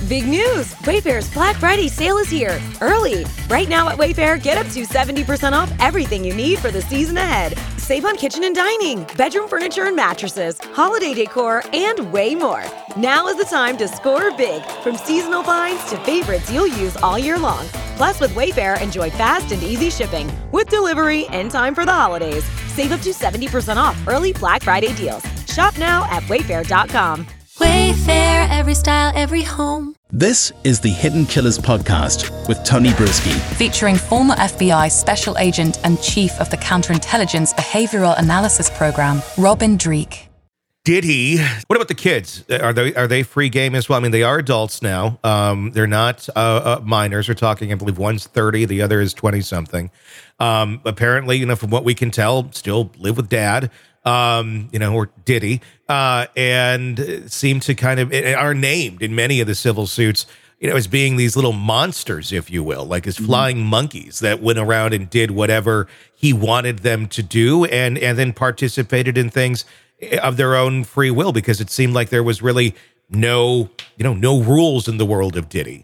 Big news! Wayfair's Black Friday sale is here, early. Right now at Wayfair, get up to 70% off everything you need for the season ahead. Save on kitchen and dining, bedroom furniture and mattresses, holiday decor, and way more. Now is the time to score big, from seasonal finds to favorites you'll use all year long. Plus, with Wayfair, enjoy fast and easy shipping, with delivery in time for the holidays. Save up to 70% off early Black Friday deals. Shop now at wayfair.com. Wayfair, every style, every home. This is the Hidden Killers podcast with Tony Brueski, featuring former FBI special agent and chief of the counterintelligence behavioral analysis program, Robin Dreeke. Did he? What about the kids? Are they free game as well? I mean, they are adults now. They're not minors. We're talking, I believe, one's 30, the other is 20-something. Apparently, from what we can tell, still live with dad. Or did he? And seem to kind of are named in many of the civil suits, as being these little monsters, if you will, like as flying monkeys that went around and did whatever he wanted them to do, and then participated in things of their own free will, because it seemed like there was really no rules in the world of Diddy.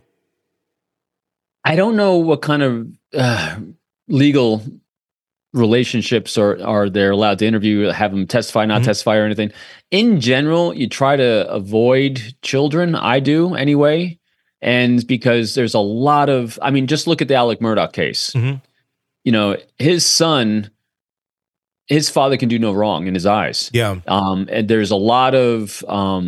I don't know what kind of legal relationships are they're allowed to interview, have them testify, not testify or anything. In general, you try to avoid children. I do anyway. And because there's a lot of, just look at the Alec Murdaugh case. His son, his father can do no wrong in his eyes. Yeah. And there's a lot of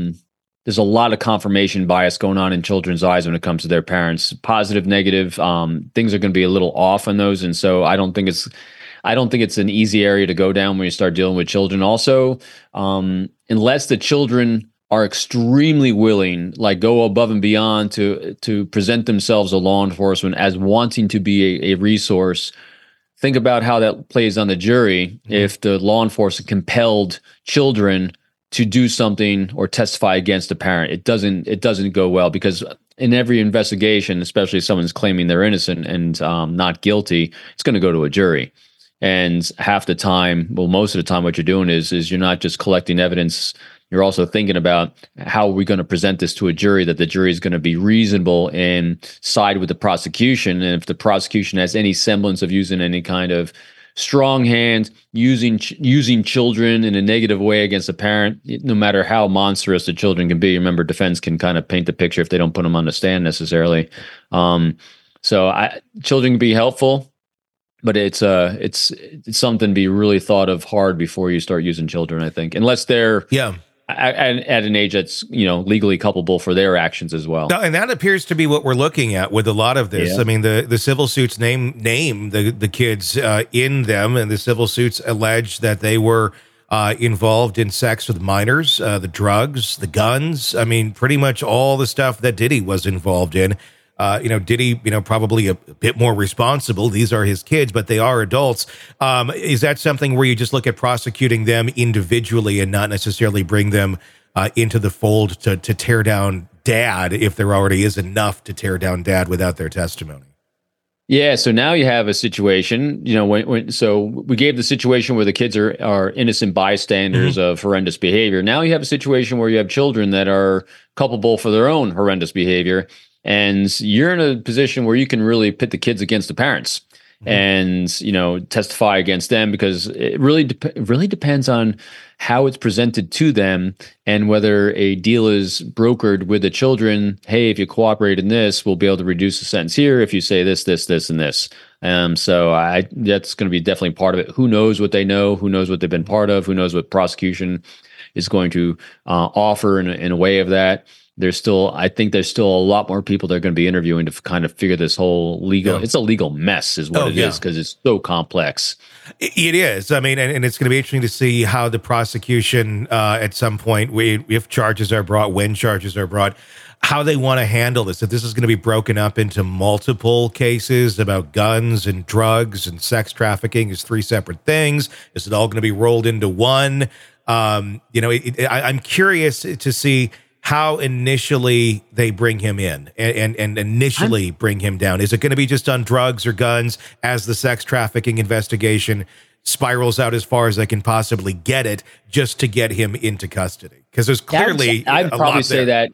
confirmation bias going on in children's eyes when it comes to their parents, positive, negative. Things are going to be a little off on those. And so I don't think it's an easy area to go down when you start dealing with children. Also, unless the children are extremely willing, like go above and beyond to present themselves to law enforcement as wanting to be a resource. Think about how that plays on the jury if the law enforcement compelled children to do something or testify against a parent. It doesn't go well, because in every investigation, especially if someone's claiming they're innocent and not guilty, it's going to go to a jury. And most of the time, what you're doing is you're not just collecting evidence. You're also thinking about how are we going to present this to a jury that the jury is going to be reasonable and side with the prosecution. And if the prosecution has any semblance of using any kind of strong hand, using children in a negative way against a parent, no matter how monstrous the children can be, remember, defense can kind of paint the picture if they don't put them on the stand necessarily. Children can be helpful. But it's something to be really thought of hard before you start using children, I think, unless they're at an age that's legally culpable for their actions as well. No, and that appears to be what we're looking at with a lot of this. Yeah. I mean, the civil suits name the kids in them, and the civil suits allege that they were involved in sex with minors, the drugs, the guns. I mean, pretty much all the stuff that Diddy was involved in. Diddy, probably a bit more responsible. These are his kids, but they are adults. Is that something where you just look at prosecuting them individually and not necessarily bring them into the fold to tear down dad, if there already is enough to tear down dad without their testimony? Yeah. So now you have a situation, so we gave the situation where the kids are innocent bystanders of horrendous behavior. Now you have a situation where you have children that are culpable for their own horrendous behavior. And you're in a position where you can really pit the kids against the parents and, testify against them, because it really depends on how it's presented to them and whether a deal is brokered with the children. Hey, if you cooperate in this, we'll be able to reduce the sentence here if you say this, this, this, and this. That's going to be definitely part of it. Who knows what they know? Who knows what they've been part of? Who knows what prosecution is going to offer in a way of that? I think there's still a lot more people that are going to be interviewing to kind of figure this whole it's a legal mess is what it is, because it's so complex. It is. I mean, and it's going to be interesting to see how the prosecution at some point, if charges are brought, when charges are brought, how they want to handle this. If this is going to be broken up into multiple cases about guns and drugs and sex trafficking as three separate things, is it all going to be rolled into one? I'm curious to see how initially they bring him in and initially bring him down. Is it going to be just on drugs or guns as the sex trafficking investigation spirals out as far as they can possibly get it, just to get him into custody? Because there's clearly I'd probably say that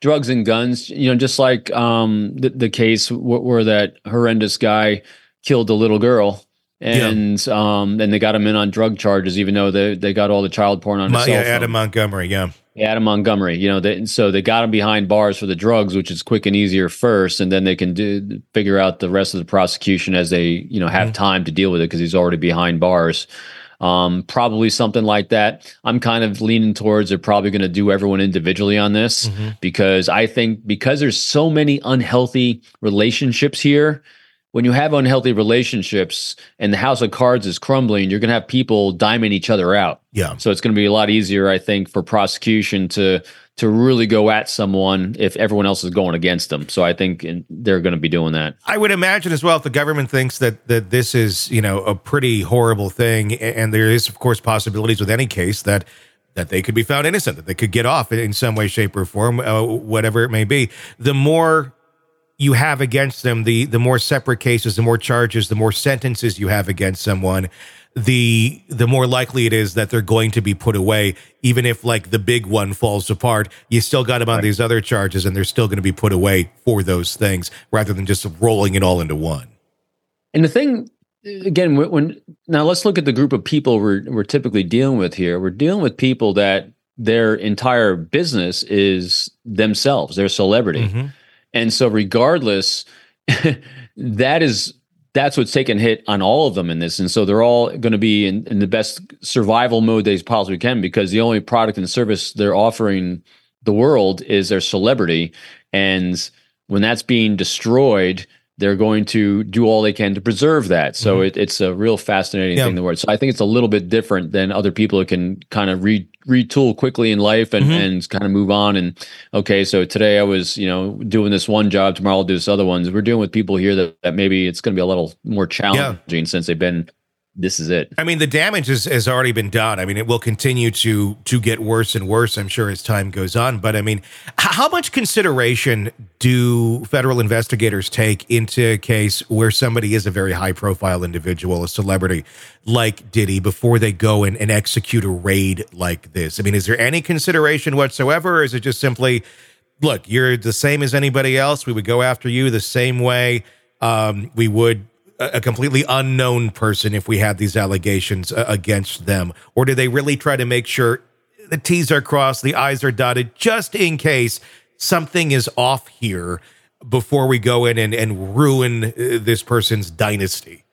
drugs and guns, just like the case where that horrendous guy killed the little girl. And they got him in on drug charges, even though they got all the child porn on his cell phone. Adam Montgomery, Adam Montgomery, so they got him behind bars for the drugs, which is quick and easier first, and then they can figure out the rest of the prosecution as they have time to deal with it because he's already behind bars. Probably something like that. I'm kind of leaning towards they're probably going to do everyone individually on this because I think because there's so many unhealthy relationships here. When you have unhealthy relationships and the house of cards is crumbling, you're going to have people diming each other out. Yeah. So it's going to be a lot easier, I think, for prosecution to really go at someone if everyone else is going against them. So I think they're going to be doing that. I would imagine as well, if the government thinks that this is, a pretty horrible thing, and there is, of course, possibilities with any case that they could be found innocent, that they could get off in some way, shape, or form, whatever it may be. The more you have against them, the more separate cases, the more charges, the more sentences you have against someone, the more likely it is that they're going to be put away. Even if like the big one falls apart, you still got them on these other charges and they're still going to be put away for those things rather than just rolling it all into one. And the thing, again, now let's look at the group of people we're typically dealing with here. We're dealing with people that their entire business is themselves, their celebrity. And so regardless, that's what's taking hit on all of them in this. And so they're all going to be in the best survival mode they possibly can because the only product and service they're offering the world is their celebrity. And when that's being destroyed, they're going to do all they can to preserve that. So it's a real fascinating thing to watch. So I think it's a little bit different than other people who can kind of retool quickly in life and kind of move on. And okay, so today I was, doing this one job, tomorrow I'll do this other one. We're dealing with people here that maybe it's going to be a little more challenging since this is it. I mean, the damage has already been done. I mean, it will continue to get worse and worse, I'm sure, as time goes on. But I mean, how much consideration do federal investigators take into a case where somebody is a very high-profile individual, a celebrity like Diddy, before they go and execute a raid like this? I mean, is there any consideration whatsoever, or is it just simply, look, you're the same as anybody else. We would go after you the same way we would a completely unknown person if we had these allegations against them? Or do they really try to make sure the T's are crossed, the I's are dotted, just in case something is off here before we go in and ruin this person's dynasty?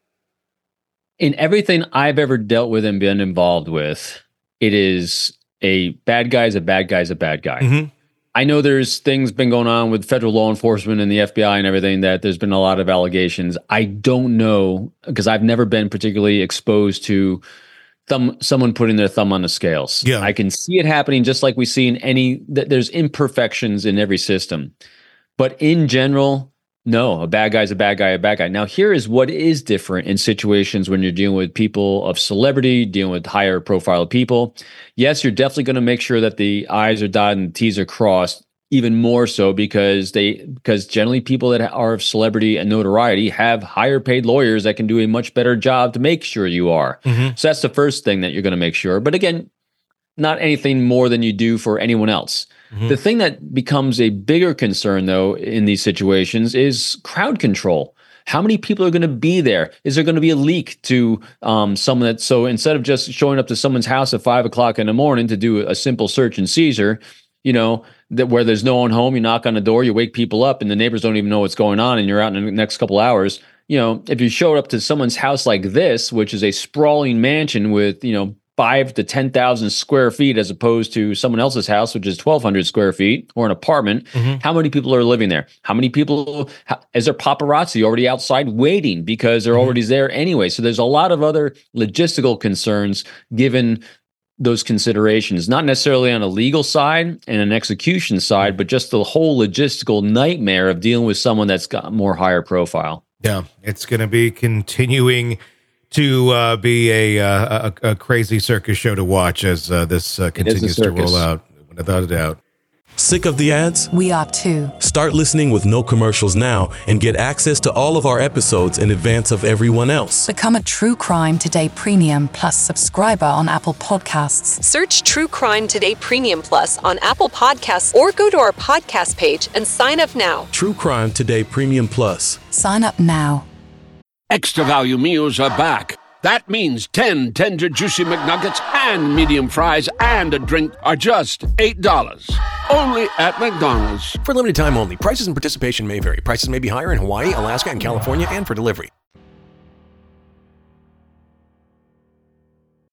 In everything I've ever dealt with and been involved with, it is a bad guy is a bad guy is a bad guy. I know there's things been going on with federal law enforcement and the FBI and everything that there's been a lot of allegations. I don't know because I've never been particularly exposed to someone putting their thumb on the scales. Yeah. I can see it happening just like we see in there's imperfections in every system. But in general, no, a bad guy's a bad guy, a bad guy. Now, here is what is different in situations when you're dealing with people of celebrity, dealing with higher profile people. Yes, you're definitely going to make sure that the I's are dotted and the T's are crossed, even more so because generally people that are of celebrity and notoriety have higher paid lawyers that can do a much better job to make sure you are. So that's the first thing that you're going to make sure. But again, not anything more than you do for anyone else. The thing that becomes a bigger concern, though, in these situations is crowd control. How many people are going to be there? Is there going to be a leak to someone so instead of just showing up to someone's house at 5 o'clock in the morning to do a simple search and seizure, that where there's no one home, you knock on the door, you wake people up, and the neighbors don't even know what's going on, and you're out in the next couple hours. If you showed up to someone's house like this, which is a sprawling mansion with, 5 to 10,000 square feet as opposed to someone else's house, which is 1,200 square feet or an apartment. How many people are living there? How many people, is there paparazzi already outside waiting because they're already there anyway? So there's a lot of other logistical concerns given those considerations, not necessarily on a legal side and an execution side, but just the whole logistical nightmare of dealing with someone that's got more higher profile. Yeah, it's going to be continuing to be a crazy circus show to watch as this continues to roll out, without a doubt. Sick of the ads? We are too. Start listening with no commercials now and get access to all of our episodes in advance of everyone else. Become a True Crime Today Premium Plus subscriber on Apple Podcasts. Search True Crime Today Premium Plus on Apple Podcasts or go to our podcast page and sign up now. True Crime Today Premium Plus. Sign up now. Extra value meals are back. That means 10 tender, juicy McNuggets and medium fries and a drink are just $8. Only at McDonald's. For limited time only. Prices and participation may vary. Prices may be higher in Hawaii, Alaska, and California, and for delivery.